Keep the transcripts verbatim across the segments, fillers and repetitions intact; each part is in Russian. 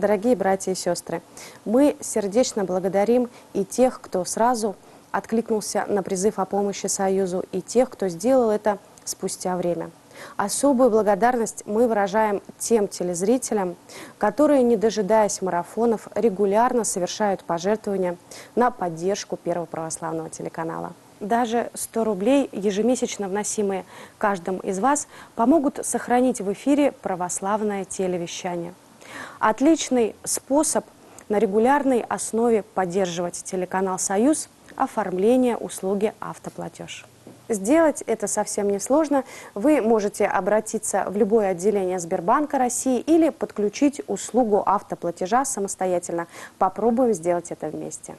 Дорогие братья и сестры, мы сердечно благодарим и тех, кто сразу откликнулся на призыв о помощи Союзу, и тех, кто сделал это спустя время. Особую благодарность мы выражаем тем телезрителям, которые, не дожидаясь марафонов, регулярно совершают пожертвования на поддержку Первого православного телеканала. Даже сто рублей, ежемесячно вносимые каждым из вас, помогут сохранить в эфире православное телевещание. Отличный способ на регулярной основе поддерживать телеканал «Союз» – оформление услуги «Автоплатеж». Сделать это совсем несложно. Вы можете обратиться в любое отделение Сбербанка России или подключить услугу автоплатежа самостоятельно. Попробуем сделать это вместе.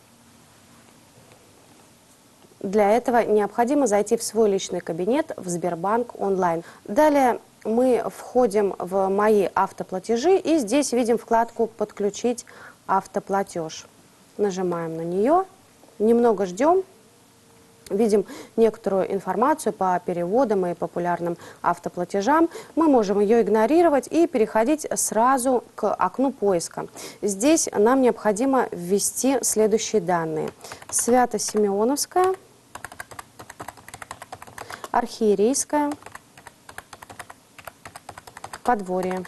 Для этого необходимо зайти в свой личный кабинет в Сбербанк онлайн. Далее мы входим в «Мои автоплатежи» и здесь видим вкладку «Подключить автоплатеж». Нажимаем на нее, немного ждем. Видим некоторую информацию по переводам и популярным автоплатежам. Мы можем ее игнорировать и переходить сразу к окну поиска. Здесь нам необходимо ввести следующие данные. Свято-Симеоновская, Архиерейская, Подворье.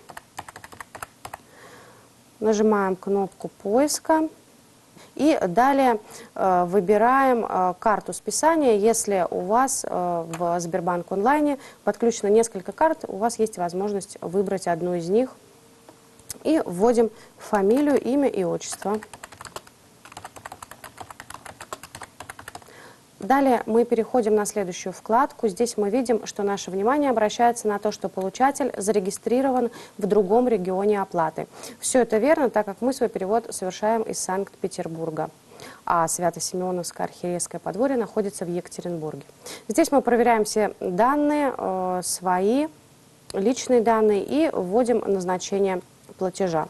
Нажимаем кнопку поиска. И далее э, выбираем э, карту списания. Если у вас э, в Сбербанк онлайне подключено несколько карт, у вас есть возможность выбрать одну из них. И вводим фамилию, имя и отчество. Далее мы переходим на следующую вкладку. Здесь мы видим, что наше внимание обращается на то, что получатель зарегистрирован в другом регионе оплаты. Все это верно, так как мы свой перевод совершаем из Санкт-Петербурга, а Свято-Симеоновское архиерейское подворье находится в Екатеринбурге. Здесь мы проверяем все данные, э, свои личные данные и вводим назначение платежа.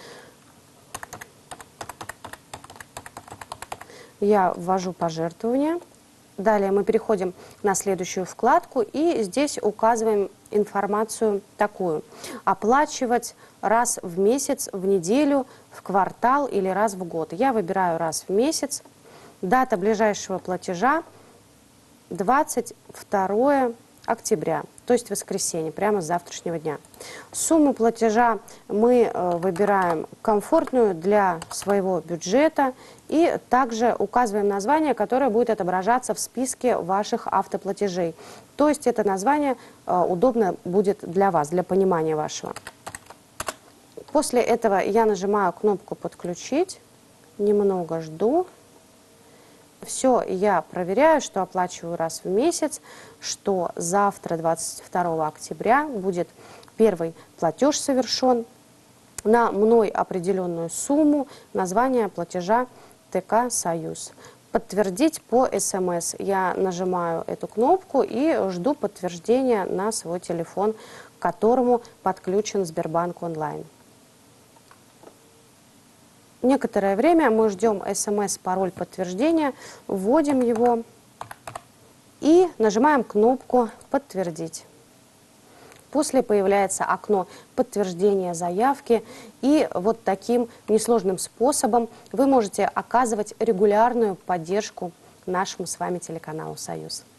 Я ввожу пожертвование. Далее мы переходим на следующую вкладку и здесь указываем информацию такую. Оплачивать раз в месяц, в неделю, в квартал или раз в год. Я выбираю раз в месяц. Дата ближайшего платежа двадцать второе октября, то есть воскресенье, прямо с завтрашнего дня. Сумму платежа мы э, выбираем комфортную для своего бюджета и также указываем название, которое будет отображаться в списке ваших автоплатежей. То есть это название э, удобно будет для вас, для понимания вашего. После этого я нажимаю кнопку «Подключить», немного жду. Все, я проверяю, что оплачиваю раз в месяц, что завтра, двадцать второго октября, будет первый платеж совершен на мной определенную сумму, название платежа ТК «Союз». Подтвердить по СМС. Я нажимаю эту кнопку и жду подтверждения на свой телефон, к которому подключен Сбербанк онлайн. Некоторое время мы ждем смс-пароль подтверждения, вводим его и нажимаем кнопку «Подтвердить». После появляется окно подтверждения заявки, и вот таким несложным способом вы можете оказывать регулярную поддержку нашему с вами телеканалу «Союз».